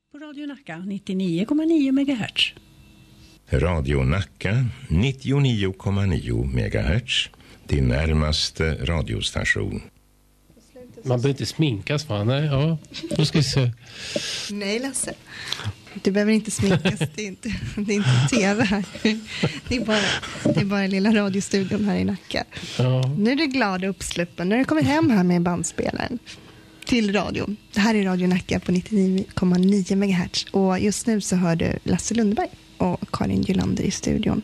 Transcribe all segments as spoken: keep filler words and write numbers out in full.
På Radio Nacka nittionio komma nio megahertz. Radio Nacka nittionio komma nio megahertz. Din närmaste radiostation. Man behöver inte sminkas, va? Nej, ja. Då ska vi se. Nej, Lasse. Du behöver inte sminkas. Det är inte, det är inte tv här. Det är bara, det är bara lilla radiostudion här i Nacka. Ja. Nu är du glad och uppsluppen. Nu har du kommit hem här med bandspelaren till radio. Det här är Radio Nacka på nittionio komma nio megahertz. Och just nu så hör du Lasse Lundberg och Karin Gylander i studion.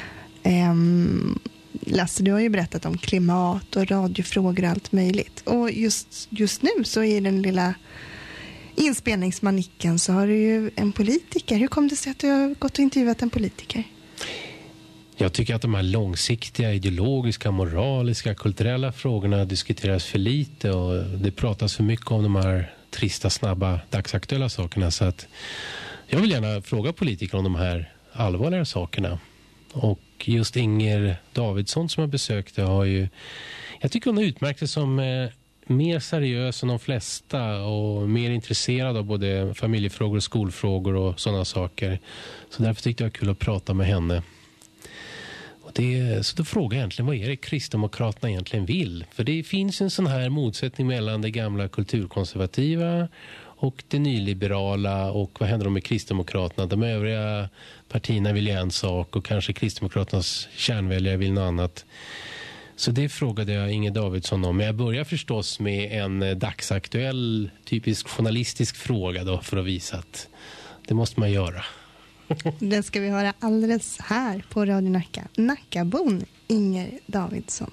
Um, Lasse, du har ju berättat om klimat och radiofrågor och allt möjligt. Och just, just nu så i den lilla inspelningsmanicken så har du ju en politiker. Hur kom det sig att du har gått och intervjuat en politiker? Jag tycker att de här långsiktiga, ideologiska, moraliska, kulturella frågorna diskuteras för lite och det pratas för mycket om de här trista, snabba, dagsaktuella sakerna. Så att jag vill gärna fråga politiker om de här allvarliga sakerna. Och just Inger Davidsson som jag besökte har ju, jag tycker hon har utmärkt sig som eh, mer seriös än de flesta och mer intresserad av både familjefrågor och skolfrågor och sådana saker. Så därför tyckte jag det var kul att prata med henne. Och det, så då frågar jag egentligen, vad är det Kristdemokraterna egentligen vill? För det finns en sån här motsättning mellan det gamla kulturkonservativa och det nyliberala, och vad händer då med Kristdemokraterna? De övriga partierna vill ju en sak och kanske Kristdemokraternas kärnväljare vill något annat. Så det frågade jag Inger Davidsson om. Men jag börjar förstås med en dagsaktuell, typisk journalistisk fråga då, för att visa att det måste man göra. Den ska vi höra alldeles här på Radio Nacka. Nackabon Inger Davidsson.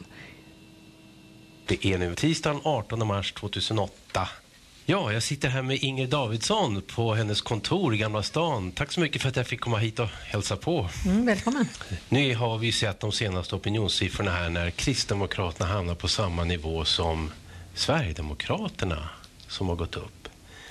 Det är nu tisdagen artonde mars tjugohundraåtta. Ja, jag sitter här med Inger Davidsson på hennes kontor i Gamla stan. Tack så mycket för att jag fick komma hit och hälsa på. Mm, välkommen. Nu har vi sett de senaste opinionssiffrorna här när Kristdemokraterna hamnar på samma nivå som Sverigedemokraterna som har gått upp.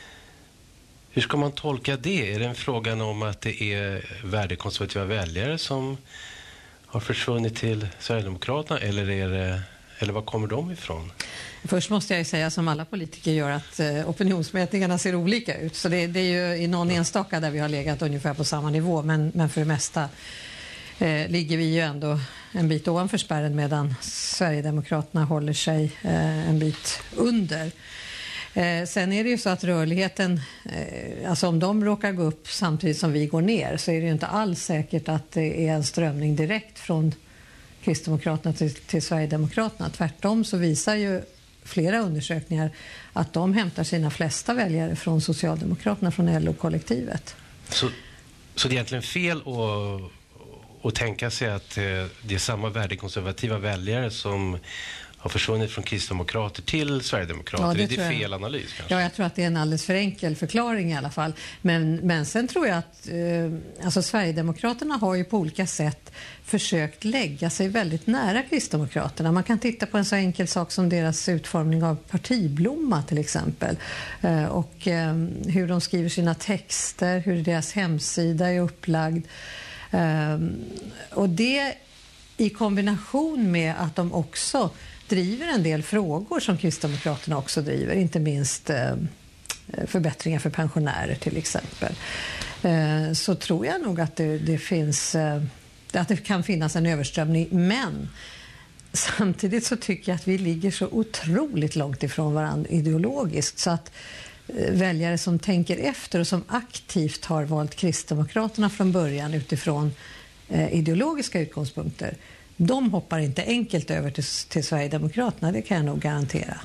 Hur ska man tolka det? Är det en frågan om att det är värdekonservativa väljare som har försvunnit till Sverigedemokraterna, eller är det, eller var kommer de ifrån? Först måste jag ju säga, som alla politiker gör, att eh, opinionsmätningarna ser olika ut. Så det, det är ju i någon enstaka där vi har legat ungefär på samma nivå. Men, men för det mesta eh, ligger vi ju ändå en bit ovanför spärren, medan Sverigedemokraterna håller sig eh, en bit under. Eh, sen är det ju så att rörligheten, eh, alltså om de råkar gå upp samtidigt som vi går ner, så är det ju inte alls säkert att det är en strömning direkt från Kristdemokraterna till, till Sverigedemokraterna. Tvärtom så visar ju flera undersökningar att de hämtar sina flesta väljare från Socialdemokraterna, från L O-kollektivet. Så, så det är egentligen fel att, att tänka sig att det är samma värdekonservativa väljare som har försvunnit från Kristdemokrater till Sverigedemokrater? Ja, det är det fel analys kanske? Ja, jag tror att det är en alldeles för enkel förklaring i alla fall. Men, men sen tror jag att eh, alltså Sverigedemokraterna har ju på olika sätt försökt lägga sig väldigt nära Kristdemokraterna. Man kan titta på en så enkel sak som deras utformning av partiblomma till exempel. Eh, och eh, hur de skriver sina texter, hur deras hemsida är upplagd. Eh, och det i kombination med att de också driver en del frågor som Kristdemokraterna också driver, inte minst eh, förbättringar för pensionärer till exempel. Eh, så tror jag nog att det, det finns eh, att det kan finnas en överströmning, men samtidigt så tycker jag att vi ligger så otroligt långt ifrån varandra ideologiskt, så att eh, väljare som tänker efter och som aktivt har valt Kristdemokraterna från början utifrån eh, ideologiska utgångspunkter, de hoppar inte enkelt över till, till Sverigedemokraterna, det kan jag nog garantera.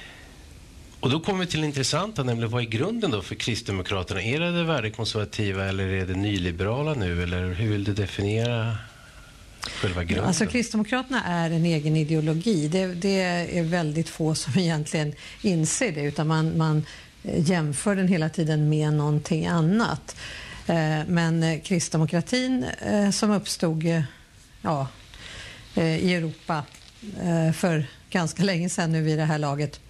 Och då kommer vi till det intressanta, nämligen vad är grunden då för Kristdemokraterna? Är det det värdekonservativa eller är det nyliberala nu? Eller hur vill du definiera själva grunden? Alltså Kristdemokraterna är en egen ideologi. Det, det är väldigt få som egentligen inser det, utan man, man jämför den hela tiden med någonting annat. Men kristdemokratin som uppstod ja, i Europa för ganska länge sedan nu vid det här laget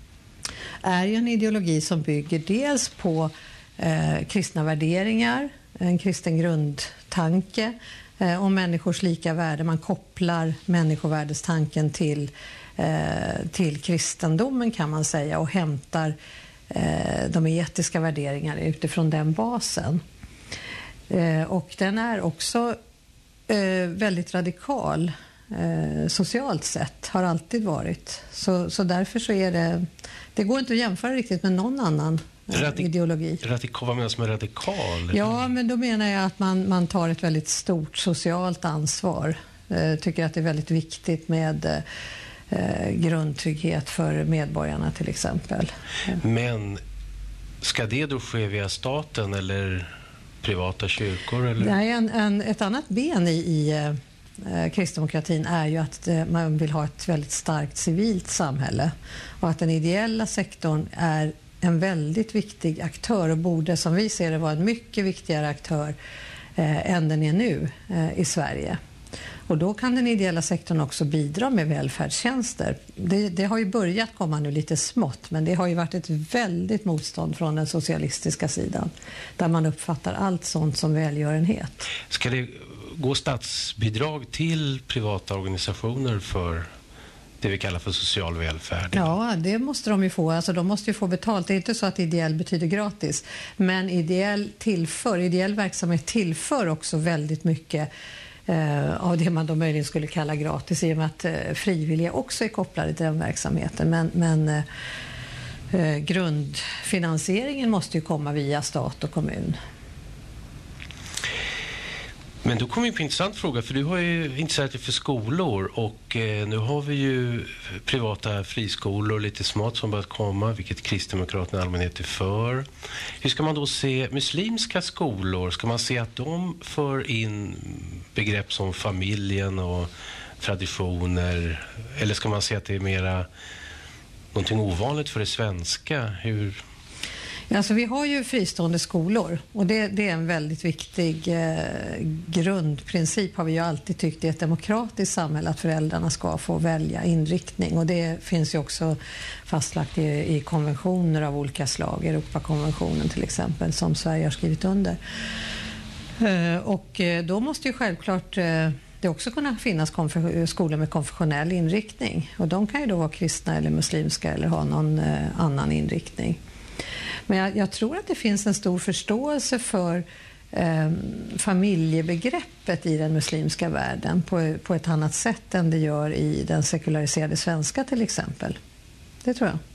är ju en ideologi som bygger dels på eh, kristna värderingar, en kristen grundtanke eh, om människors lika värde. Man kopplar människovärdestanken till, eh, till kristendomen kan man säga, och hämtar eh, de etiska värderingarna utifrån den basen. Eh, och den är också eh, väldigt radikal eh, socialt sett, har alltid varit. Så, så därför så är det, det går inte att jämföra riktigt med någon annan Radik- ideologi. Radikal, vad menas med radikal? Ja, men då menar jag att man, man tar ett väldigt stort socialt ansvar. Eh, tycker att det är väldigt viktigt med eh, grundtrygghet för medborgarna till exempel. Men ska det då ske via staten eller privata kyrkor? Eller? Nej, en, en, ett annat ben i, i eh, kristdemokratin är ju att eh, man vill ha ett väldigt starkt civilt samhälle. Och att den ideella sektorn är en väldigt viktig aktör och borde, som vi ser det, vara en mycket viktigare aktör eh, än den är nu eh, i Sverige. Och då kan den ideella sektorn också bidra med välfärdstjänster. Det, det har ju börjat komma nu lite smått, men det har ju varit ett väldigt motstånd från den socialistiska sidan, där man uppfattar allt sånt som välgörenhet. Ska det gå statsbidrag till privata organisationer för det vi kallar för social välfärd? Ja, det måste de ju få. Alltså, de måste ju få betalt. Det är inte så att ideell betyder gratis. Men ideell, tillför, ideell verksamhet tillför också väldigt mycket eh, av det man då möjligen skulle kalla gratis, i och med att eh, frivilliga också är kopplade till den verksamheten. Men, men eh, grundfinansieringen måste ju komma via stat och kommun. Men då kommer vi på en intressant fråga, för du har ju intresserat dig för skolor och eh, nu har vi ju privata friskolor lite smått som börjat komma, vilket Kristdemokraterna i allmänhet är för. Hur ska man då se muslimska skolor? Ska man se att de för in begrepp som familjen och traditioner, eller ska man se att det är mera någonting ovanligt för det svenska? Hur... Alltså, vi har ju fristående skolor och det, det är en väldigt viktig eh, grundprincip, har vi ju alltid tyckt i ett demokratiskt samhälle, att föräldrarna ska få välja inriktning, och det finns ju också fastlagt i, i konventioner av olika slag, Europakonventionen till exempel, som Sverige har skrivit under. Eh, och eh, då måste ju självklart eh, det också kunna finnas konf- skolor med konfessionell inriktning, och de kan ju då vara kristna eller muslimska eller ha någon eh, annan inriktning. Men jag, jag tror att det finns en stor förståelse för eh, familjebegreppet i den muslimska världen på, på ett annat sätt än det gör i den sekulariserade svenska till exempel. Det tror jag.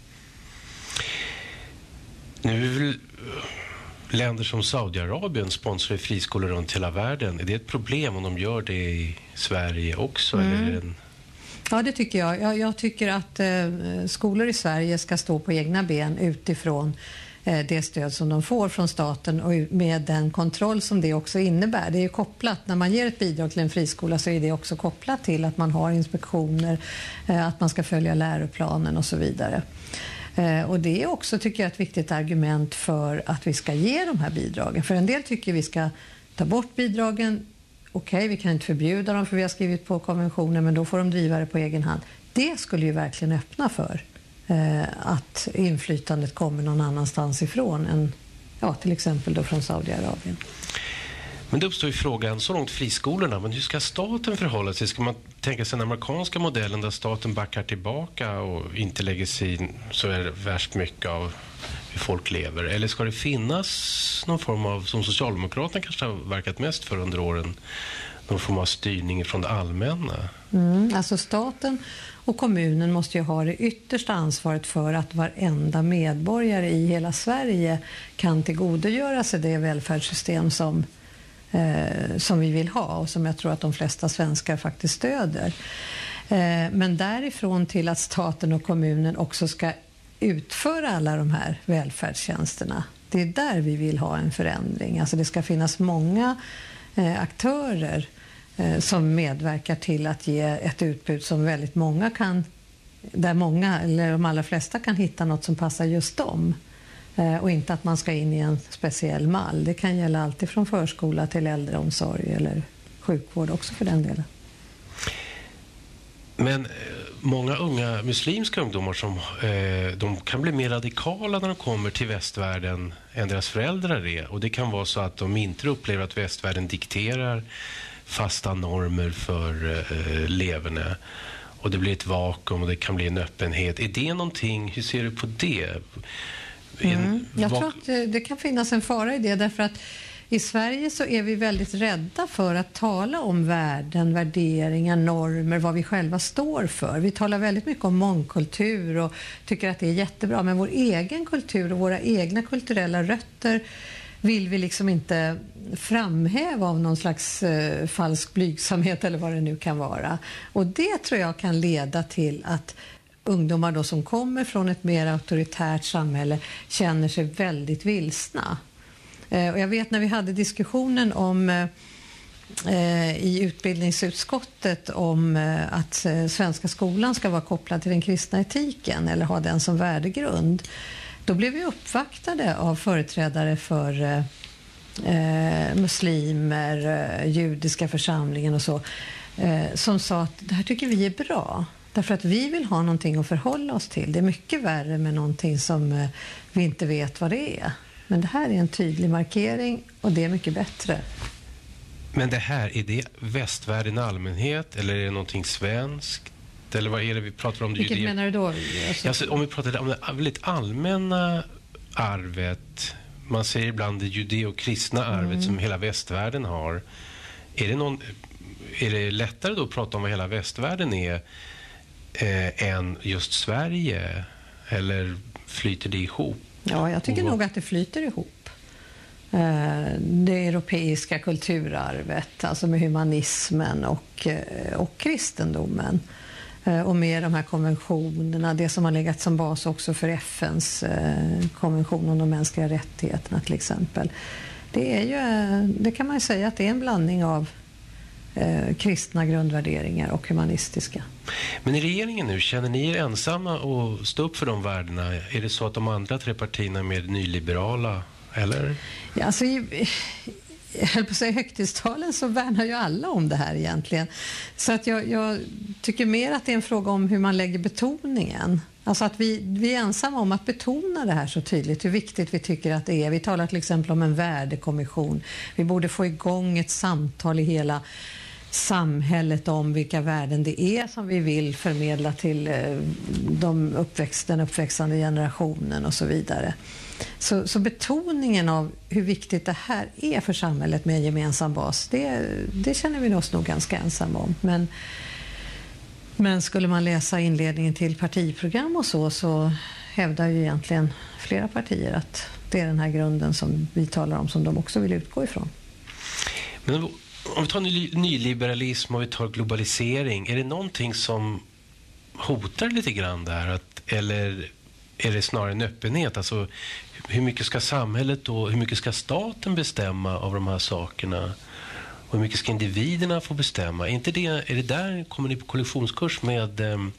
Nu vill länder som Saudiarabien sponsrar friskolor runt hela världen. Är det ett problem om de gör det i Sverige också? Mm. Eller är det en... Ja, det tycker jag. Jag, jag tycker att eh, skolor i Sverige ska stå på egna ben utifrån eh, det stöd som de får från staten och med den kontroll som det också innebär. Det är ju kopplat, när man ger ett bidrag till en friskola så är det också kopplat till att man har inspektioner, eh, att man ska följa läroplanen och så vidare. Eh, och det är också, tycker jag, ett viktigt argument för att vi ska ge de här bidragen. För en del tycker vi ska ta bort bidragen. Okej, okay, vi kan inte förbjuda dem för vi har skrivit på konventionen, men då får de driva det på egen hand. Det skulle ju verkligen öppna för eh, att inflytandet kommer någon annanstans ifrån än, ja, till exempel då från Saudiarabien. Men det uppstår ju frågan, så långt friskolorna, men hur ska staten förhålla sig? Ska man tänka sig den amerikanska modellen där staten backar tillbaka och inte lägger sig in så är det värst mycket av hur folk lever? Eller ska det finnas någon form av, som Socialdemokraterna kanske har verkat mest för under åren, någon form av styrning från det allmänna? Mm, alltså staten och kommunen måste ju ha det yttersta ansvaret för att varenda medborgare i hela Sverige kan tillgodogöra sig det välfärdssystem som Eh, som vi vill ha och som jag tror att de flesta svenskar faktiskt stöder. Eh, men därifrån till att staten och kommunen också ska utföra alla de här välfärdstjänsterna, det är där vi vill ha en förändring. Alltså det ska finnas många eh, aktörer eh, som medverkar till att ge ett utbud som väldigt många kan, där många eller de allra flesta kan hitta något som passar just dem. Och inte att man ska in i en speciell mall. Det kan gälla allt från förskola till äldreomsorg eller sjukvård också för den delen. Men många unga muslimska ungdomar som, eh, de kan bli mer radikala när de kommer till västvärlden än deras föräldrar är. Och det kan vara så att de inte upplever att västvärlden dikterar fasta normer för eh, leverne. Och det blir ett vakuum och det kan bli en öppenhet. Är det någonting, hur ser du på det? Mm. Jag tror att det, det kan finnas en fara i det, därför att i Sverige så är vi väldigt rädda för att tala om värden, värderingar, normer, vad vi själva står för. Vi talar väldigt mycket om mångkultur och tycker att det är jättebra, men vår egen kultur och våra egna kulturella rötter vill vi liksom inte framhäva av någon slags eh, falsk blygsamhet eller vad det nu kan vara. Och det tror jag kan leda till att ungdomar då som kommer från ett mer auktoritärt samhälle känner sig väldigt vilsna. Eh, och jag vet när vi hade diskussionen om eh, i utbildningsutskottet om eh, att eh, svenska skolan ska vara kopplad till den kristna etiken eller ha den som värdegrund. Då blev vi uppvaktade av företrädare för eh, muslimer, eh, judiska församlingen och så, eh, som sa att det här tycker vi är bra. Därför att vi vill ha någonting att förhålla oss till. Det är mycket värre med någonting som eh, vi inte vet vad det är. Men det här är en tydlig markering och det är mycket bättre. Men det här, är det västvärlden i allmänhet eller är det någonting svenskt? Eller vad är det vi pratar om? Det Vilket judea... menar du då? Alltså... Alltså, om vi pratar om det väldigt allmänna arvet, man säger ibland det judeo-kristna arvet mm. som hela västvärlden har. Är det, någon, är det lättare då att prata om vad hela västvärlden är eh, än just Sverige? Eller flyter det ihop? Ja, jag tycker Och... nog att det flyter ihop. Eh, det europeiska kulturarvet, alltså med humanismen och, och kristendomen. Och med de här konventionerna, det som har legat som bas också för F N:s eh, konvention om de mänskliga rättigheterna till exempel. Det är ju, det kan man ju säga att det är en blandning av eh, kristna grundvärderingar och humanistiska. Men i regeringen nu, känner ni er ensamma och stå upp för de värdena? Är det så att de andra tre partierna är mer nyliberala, eller? Ja, alltså... I, jag höll på att säga högtidstalen så värnar ju alla om det här egentligen. Så att jag, jag tycker mer att det är en fråga om hur man lägger betoningen. Alltså att vi, vi är ensamma om att betona det här så tydligt, hur viktigt vi tycker att det är. Vi talar till exempel om en värdekommission. Vi borde få igång ett samtal i hela samhället om vilka värden det är som vi vill förmedla till de uppväxt, den uppväxande generationen och så vidare. Så, så betoningen av hur viktigt det här är för samhället med en gemensam bas, det, det känner vi oss nog ganska ensamma om. Men, men skulle man läsa inledningen till partiprogram och så, så hävdar ju egentligen flera partier att det är den här grunden som vi talar om som de också vill utgå ifrån. Men om vi tar nyliberalism och vi tar globalisering, är det någonting som hotar lite grann där? Att, eller är det snarare en öppenhet? Alltså, hur mycket ska samhället och hur mycket ska staten bestämma av de här sakerna? Och hur mycket ska individerna få bestämma? Är, inte det, är det där, kommer ni på kollisionskurs med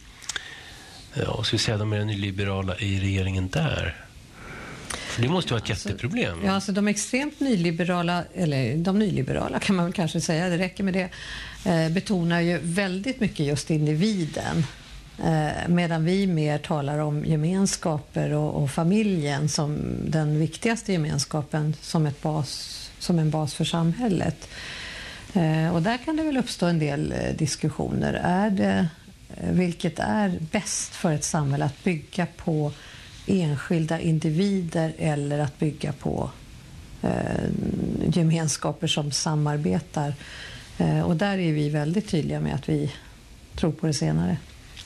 ja, ska vi säga, de mer nyliberala i regeringen där? För det måste ju vara ett alltså, jätteproblem. Ja, alltså de extremt nyliberala, eller de nyliberala kan man väl kanske säga, det räcker med det, eh, betonar ju väldigt mycket just individen. Eh, medan vi mer talar om gemenskaper och, och familjen som den viktigaste gemenskapen som, ett bas, som en bas för samhället. Eh, och där kan det väl uppstå en del eh, diskussioner. Är det, eh, vilket är bäst för ett samhälle, att bygga på enskilda individer eller att bygga på eh, gemenskaper som samarbetar? Eh, och där är vi väldigt tydliga med att vi tror på det senare.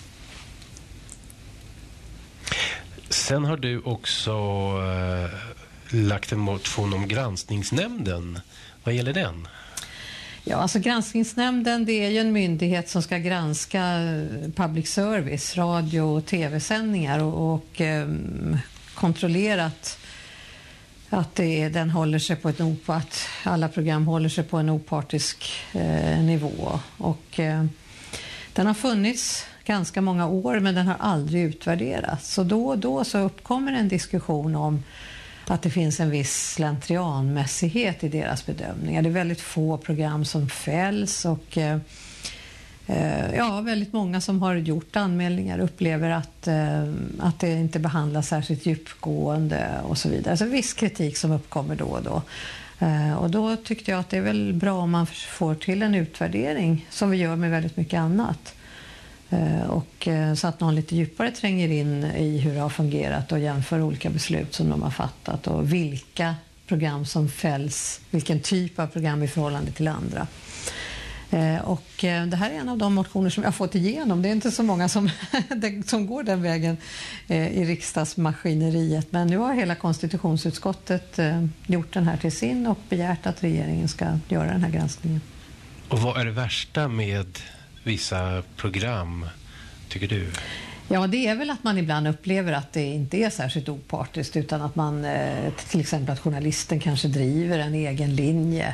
Sen har du också eh, lagt en motion om granskningsnämnden. Vad gäller den? Ja, alltså granskningsnämnden, det är ju en myndighet som ska granska public service, radio- och tv-sändningar och, och eh, kontrollera att, att det, den håller sig på ett att alla program håller sig på en opartisk eh, nivå. Och eh, den har funnits ganska många år, men den har aldrig utvärderats. Så då och då så uppkommer en diskussion om att det finns en viss slentrianmässighet i deras bedömningar. Det är väldigt få program som fälls och eh, ja, väldigt många som har gjort anmälningar upplever att, eh, att det inte behandlas särskilt djupgående och så vidare. Alltså viss kritik som uppkommer då och då. Eh, och då tyckte jag att det är väl bra om man får till en utvärdering som vi gör med väldigt mycket annat. Och så att någon lite djupare tränger in i hur det har fungerat och jämför olika beslut som de har fattat och vilka program som fälls, vilken typ av program i förhållande till andra. Och det här är en av de motioner som jag har fått igenom. Det är inte så många som, som går den vägen i riksdagsmaskineriet, men nu har hela konstitutionsutskottet gjort den här till sin och begärt att regeringen ska göra den här granskningen. Och vad är det värsta med vissa program, tycker du? Ja, det är väl att man ibland upplever att det inte är särskilt opartiskt, utan att man, till exempel att journalisten kanske driver en egen linje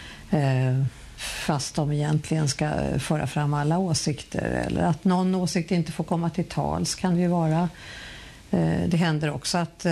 fast de egentligen ska föra fram alla åsikter, eller att någon åsikt inte får komma till tals kan det ju vara. Det händer också att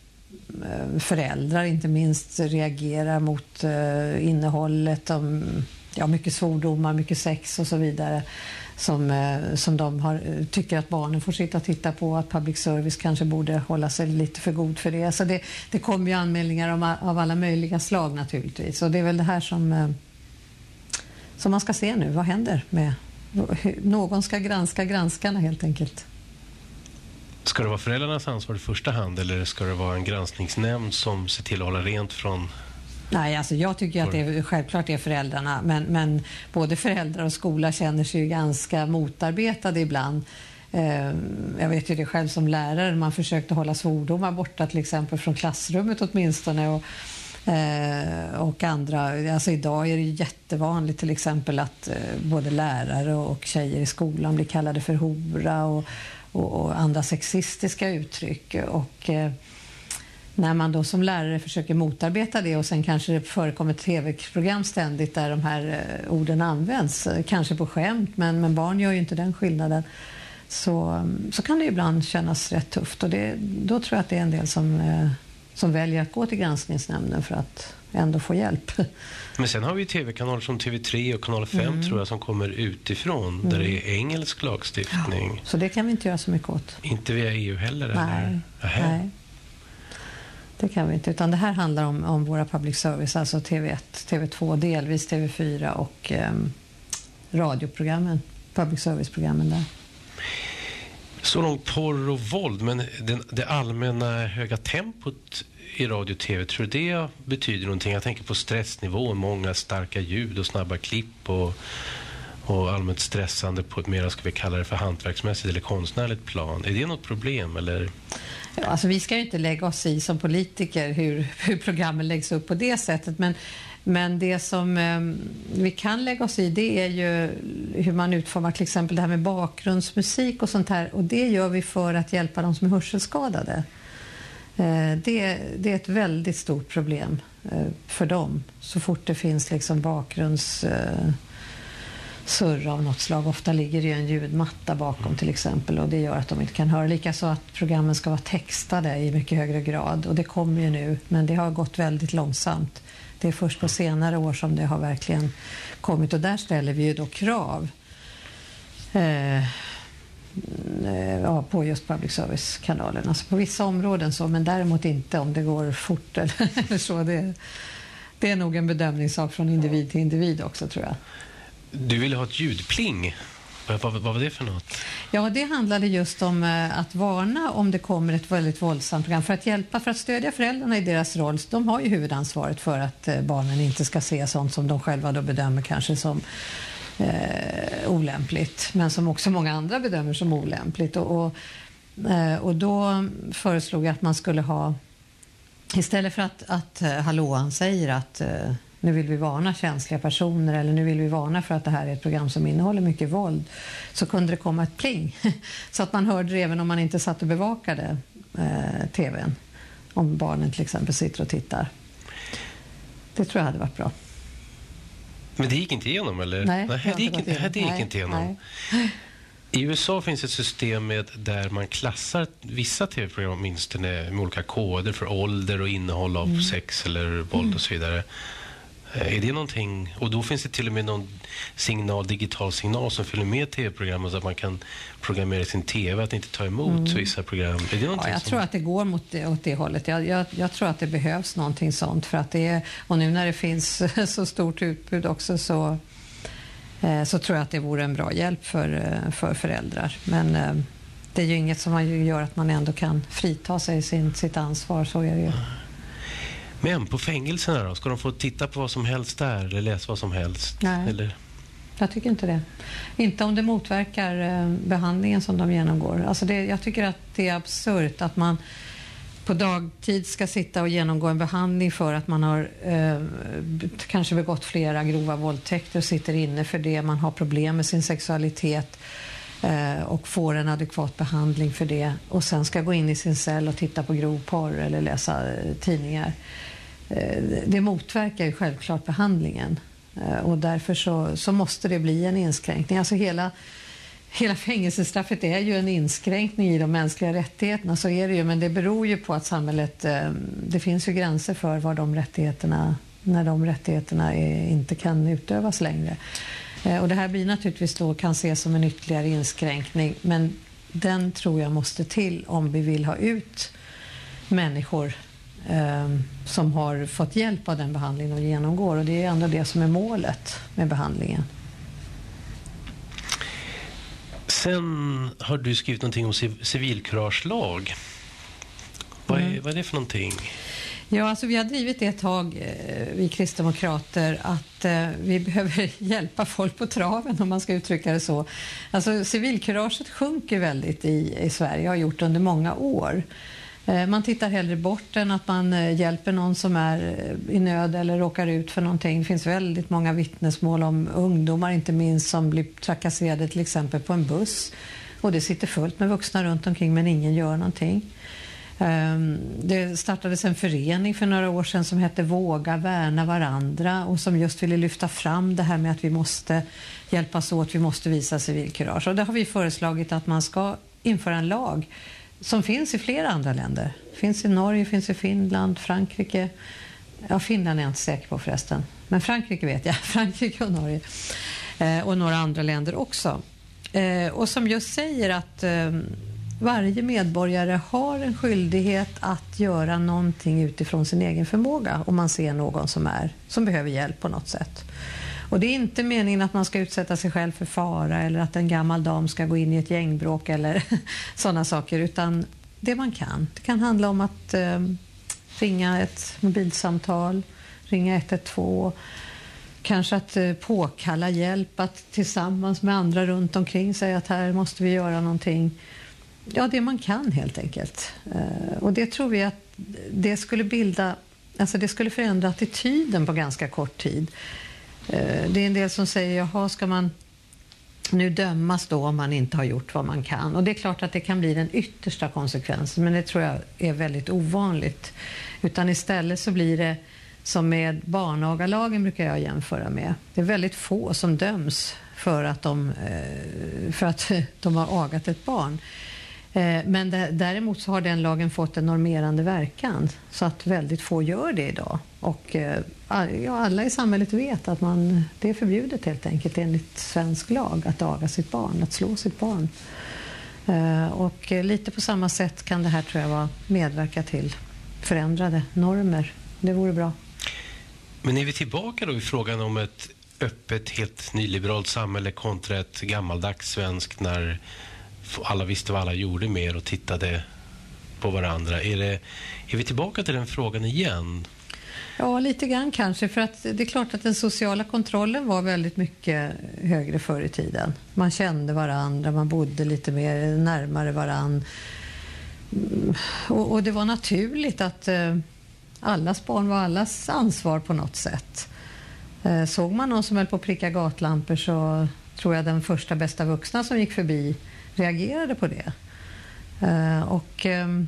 föräldrar inte minst reagerar mot innehållet om ja, mycket svordomar, mycket sex och så vidare som, som de har, tycker att barnen får sitta och titta på, att public service kanske borde hålla sig lite för god för det. Så det, det kommer ju anmälningar om, av alla möjliga slag naturligtvis, och det är väl det här som, som man ska se nu. Vad händer med, någon ska granska granskarna helt enkelt. Ska det vara föräldrarnas ansvar i första hand, eller ska det vara en granskningsnämnd som ser till att hålla rent från... Nej, alltså jag tycker att det är, självklart är föräldrarna, men, men både föräldrar och skola känner sig ju ganska motarbetade ibland. Eh, jag vet ju det själv som lärare, man försökte hålla svordomar borta till exempel från klassrummet åtminstone, och, eh, och andra. Alltså idag är det jättevanligt till exempel att eh, både lärare och tjejer i skolan blir kallade för hora och, och, och andra sexistiska uttryck, och eh, när man då som lärare försöker motarbeta det, och sen kanske det förekommer tv-program ständigt där de här orden används, kanske på skämt, men, men barn gör ju inte den skillnaden, så, så kan det ibland kännas rätt tufft, och det, då tror jag att det är en del som, som väljer att gå till granskningsnämnden för att ändå få hjälp. Men sen har vi tv-kanaler som T V tre och kanal fem mm. tror jag som kommer utifrån mm. där det är engelsk lagstiftning. Ja, så det kan vi inte göra så mycket åt. Inte via E U heller? Nej, eller? nej. Det kan vi inte, utan det här handlar om, om våra public service, alltså T V ett, T V två, delvis T V fyra och eh, radioprogrammen, public service-programmen där. Så långt porr och våld, men den, det allmänna höga tempot i radio och tv, tror du det betyder någonting? Jag tänker på stressnivå, många starka ljud och snabba klipp och, och allmänt stressande på ett mer, ska vi kalla det för hantverksmässigt eller konstnärligt plan. Är det något problem eller... Ja, alltså vi ska ju inte lägga oss i som politiker hur, hur programmen läggs upp på det sättet, men, men det som eh, vi kan lägga oss i, det är ju hur man utformar till exempel det här med bakgrundsmusik och sånt här, och det gör vi för att hjälpa de som är hörselskadade. Eh, det, det är ett väldigt stort problem eh, för dem, så fort det finns liksom bakgrunds... Eh, surr av något slag. Ofta ligger det ju en ljudmatta bakom till exempel, och det gör att de inte kan höra. Likaså att programmen ska vara textade i mycket högre grad, och det kommer ju nu, men det har gått väldigt långsamt. Det är först på senare år som det har verkligen kommit, och där ställer vi ju då krav eh, ja, på just public service-kanalen. Alltså på vissa områden så, men däremot inte om det går fort eller så. Det, det är nog en bedömningssak från individ till individ också, tror jag. Du ville ha ett ljudpling. Vad, vad, vad var det för något? Ja, det handlade just om eh, att varna om det kommer ett väldigt våldsamt program. För att hjälpa, för att stödja föräldrarna i deras roll. De har ju huvudansvaret för att eh, barnen inte ska se sånt som de själva då bedömer kanske som eh, olämpligt. Men som också många andra bedömer som olämpligt. Och, och, eh, och då föreslog jag att man skulle ha, istället för att, att eh, hallåan säger att... Eh, nu vill vi varna känsliga personer, eller nu vill vi varna för att det här är ett program som innehåller mycket våld, så kunde det komma ett pling. Så att man hörde det även om man inte satt och bevakade eh, tvn. Om barnen till exempel sitter och tittar. Det tror jag hade varit bra. Men det gick inte igenom, eller? Nej, nej det, gick, inte, det gick nej, inte igenom. Nej. I U S A finns ett system med där man klassar vissa tv-program åtminstone med olika koder för ålder och innehåll av mm. sex eller våld mm. och så vidare. Är det någonting, och då finns det till och med någon signal, digital signal som följer med tv-programmen, så att man kan programmera sin tv att inte ta emot mm. vissa program. Är det ja, jag som... tror att det går mot det, åt det hållet. Jag, jag, jag tror att det behövs någonting sånt, för att det är, och nu när det finns så stort utbud också, så eh, så tror jag att det vore en bra hjälp för, för föräldrar. Men eh, det är ju inget som man gör att man ändå kan frita sig sin, sitt ansvar, så är det ju. Men på fängelserna då? Ska de få titta på vad som helst där eller läsa vad som helst? Nej, eller? Jag tycker inte det. Inte om det motverkar eh, behandlingen som de genomgår. Alltså det, jag tycker att det är absurt att man på dagtid ska sitta och genomgå en behandling för att man har eh, kanske begått flera grova våldtäkter och sitter inne för det. Man har problem med sin sexualitet eh, och får en adekvat behandling för det. Och sen ska gå in i sin cell och titta på grov porr eller läsa eh, tidningar. Eh, det motverkar ju självklart behandlingen. Eh, och därför så, så måste det bli en inskränkning. Alltså hela... Hela fängelsestraffet är ju en inskränkning i de mänskliga rättigheterna, så är det ju, men det beror ju på att samhället, det finns ju gränser för var de rättigheterna, när de rättigheterna är, inte kan utövas längre. Och det här blir naturligtvis då, kan ses som en ytterligare inskränkning, men den tror jag måste till om vi vill ha ut människor eh, som har fått hjälp av den behandling de genomgår, och det är ändå det som är målet med behandlingen. Sen har du skrivit någonting om civilkuragelag. Vad är, mm. vad är det för någonting? Ja, alltså vi har drivit det ett tag, eh, vi kristdemokrater, att eh, vi behöver hjälpa folk på traven, om man ska uttrycka det så. Alltså civilkuraget sjunker väldigt i, i Sverige, har gjort under många år. Eh, man tittar hellre bort än att man eh, hjälper någon som är i nöd eller råkar ut för någonting. Det finns väldigt många vittnesmål om ungdomar, inte minst, som blir trakasserade till exempel på en buss. Och det sitter fullt med vuxna runt omkring, men ingen gör någonting. Det startades en förening för några år sedan som hette Våga värna varandra, och som just ville lyfta fram det här med att vi måste hjälpas åt, vi måste visa civilkurage. Och det har vi föreslagit att man ska införa en lag som finns i flera andra länder. Finns i Norge, finns i Finland, Frankrike. Ja, Finland är jag inte säker på förresten. Men Frankrike vet jag. Frankrike och Norge. Och några andra länder också. Och som just säger att varje medborgare har en skyldighet att göra någonting utifrån sin egen förmåga om man ser någon som är som behöver hjälp på något sätt. Och det är inte meningen att man ska utsätta sig själv för fara eller att en gammal dam ska gå in i ett gängbråk eller sådana saker, utan det man kan. Det kan handla om att eh, ringa ett mobilsamtal, ringa ett ett två, kanske att eh, påkalla hjälp, att tillsammans med andra runt omkring säga att här måste vi göra någonting. Ja, det man kan helt enkelt. Eh, och det tror vi att det skulle bilda, alltså det skulle förändra attityden på ganska kort tid. Eh, det är en del som säger, jaha, ska man nu dömas då om man inte har gjort vad man kan? Och det är klart att det kan bli den yttersta konsekvensen, men det tror jag är väldigt ovanligt. Utan istället så blir det som med barnagalagen, brukar jag jämföra med. Det är väldigt få som döms för att de, eh, för att de har agat ett barn. Men däremot så har den lagen fått en normerande verkan, så att väldigt få gör det idag. Och ja, alla i samhället vet att man, det är förbjudet helt enkelt enligt svensk lag att aga sitt barn, att slå sitt barn. Och lite på samma sätt kan det här, tror jag, vara medverka till förändrade normer. Det vore bra. Men är vi tillbaka då i frågan om ett öppet, helt nyliberalt samhälle kontra ett gammaldags svenskt när alla visste vad alla gjorde mer och tittade på varandra? Är, det, är vi tillbaka till den frågan igen? Ja, lite grann kanske. För att det är klart att den sociala kontrollen var väldigt mycket högre förr i tiden. Man kände varandra, man bodde lite mer närmare varandra. Och, och det var naturligt att eh, allas barn var allas ansvar på något sätt. Eh, såg man någon som höll på att pricka gatlampor, så tror jag den första bästa vuxna som gick förbi reagerade på det. Uh, och um,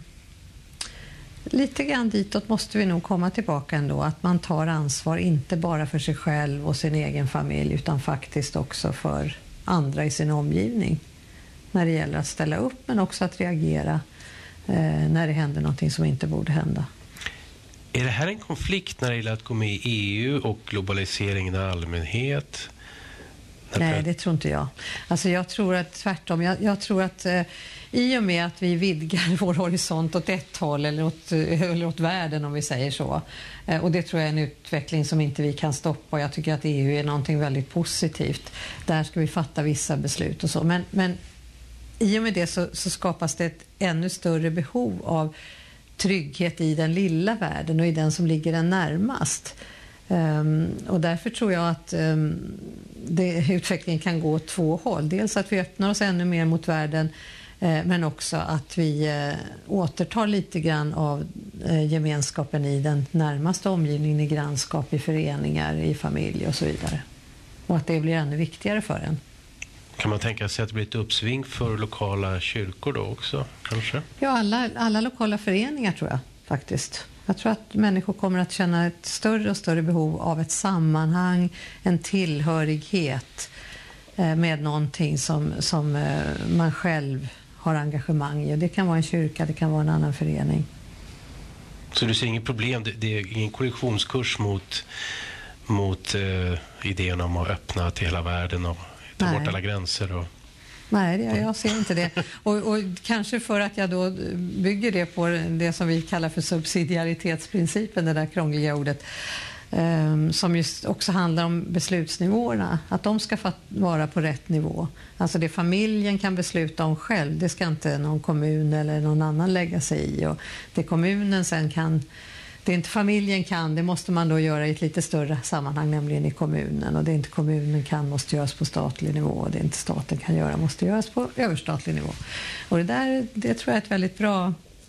lite grann ditåt måste vi nog komma tillbaka ändå. Att man tar ansvar inte bara för sig själv och sin egen familj, utan faktiskt också för andra i sin omgivning. När det gäller att ställa upp, men också att reagera uh, när det händer någonting som inte borde hända. Är det här en konflikt när det gäller att gå med i E U och globaliseringen i allmänhet? Nej, det tror inte jag. Alltså jag tror att tvärtom. Jag, jag tror att eh, i och med att vi vidgar vår horisont åt ett håll eller åt, eller åt världen om vi säger så. Och det tror jag är en utveckling som inte vi kan stoppa. Jag tycker att E U är någonting väldigt positivt. Där ska vi fatta vissa beslut och så. Men, men i och med det så, så skapas det ett ännu större behov av trygghet i den lilla världen och i den som ligger den närmast. Um, och därför tror jag att um, det, utvecklingen kan gå åt två håll. Dels att vi öppnar oss ännu mer mot världen, eh, men också att vi eh, återtar lite grann av eh, gemenskapen i den närmaste omgivningen, i grannskap, i föreningar, i familj och så vidare. Och att det blir ännu viktigare för en. Kan man tänka sig att det blir ett uppsving för lokala kyrkor då också, kanske? Ja, alla, alla lokala föreningar tror jag faktiskt. Jag tror att människor kommer att känna ett större och större behov av ett sammanhang, en tillhörighet eh, med någonting som, som eh, man själv har engagemang i. Det kan vara en kyrka, det kan vara en annan förening. Så du ser inget problem, det, det är ingen korrektionskurs mot, mot eh, idén om att öppna till hela världen och ta Nej. bort alla gränser? Och... Nej, det, jag ser inte det. Och, och kanske för att jag då bygger det på det som vi kallar för subsidiaritetsprincipen, det där krångliga ordet, um, som just också handlar om beslutsnivåerna. Att de ska fatt, vara på rätt nivå. Alltså det familjen kan besluta om själv, det ska inte någon kommun eller någon annan lägga sig i. Och det kommunen sen kan... Det inte familjen kan, det måste man då göra i ett lite större sammanhang, nämligen i kommunen. Och det inte kommunen kan måste göras på statlig nivå. Och det inte staten kan göra måste göras på överstatlig nivå. Och det där, det tror jag är ett väldigt bra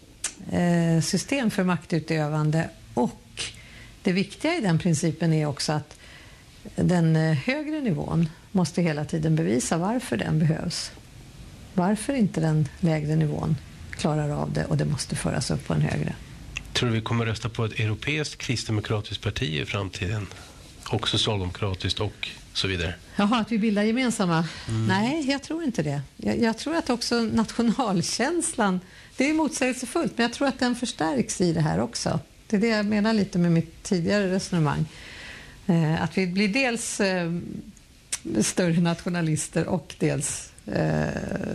eh, system för maktutövande. Och det viktiga i den principen är också att den eh, högre nivån måste hela tiden bevisa varför den behövs. Varför inte den lägre nivån klarar av det och det måste föras upp på en högre. Tror du vi kommer rösta på ett europeiskt kristdemokratiskt parti i framtiden? Och socialdemokratiskt och så vidare? Jaha, att vi bildar gemensamma? Mm. Nej, jag tror inte det. Jag, jag tror att också nationalkänslan, det är motsägelsefullt, men jag tror att den förstärks i det här också. Det är det jag menar lite med mitt tidigare resonemang. Eh, att vi blir dels eh, större nationalister och dels eh,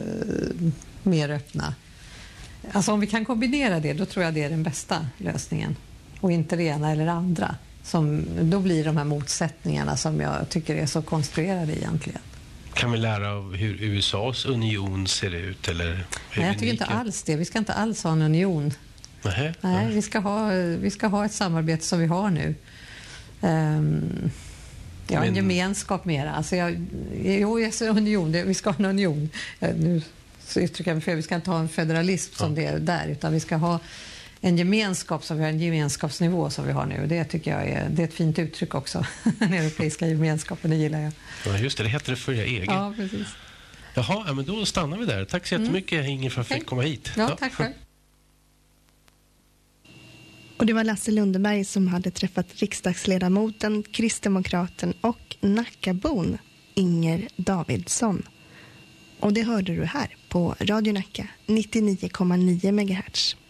mer öppna. Alltså om vi kan kombinera det, då tror jag det är den bästa lösningen. Och inte det ena eller andra. Som, då blir de här motsättningarna som jag tycker är så konstruerade egentligen. Kan vi lära av hur U S A:s union ser ut? Eller Nej, jag tycker inte alls det. Vi ska inte alls ha en union. Nähä, Nej, nej. Vi, ska ha, vi ska ha ett samarbete som vi har nu. Um, ja, Men... en gemenskap mera. Alltså jag, jo, jag säger union. Det, vi ska ha en union. Nu så uttrycker jag mig fel. Vi ska inte ha en federalism som ja. det är där, utan vi ska ha en gemenskap som vi har, en gemenskapsnivå som vi har nu. Det tycker jag är, det är ett fint uttryck också. Den europeiska gemenskapen, det gillar jag. Ja, just det. Det heter det för E G. Ja, precis. Jaha, ja, men då stannar vi där. Tack så jättemycket, mm. Inger, för att jag fick komma hit. Ja, ja, tack själv. Och det var Lasse Lundeberg som hade träffat riksdagsledamoten, kristdemokraten och Nackabon Inger Davidsson. Och det hörde du här på Radio Nacka nittionio komma nio megahertz.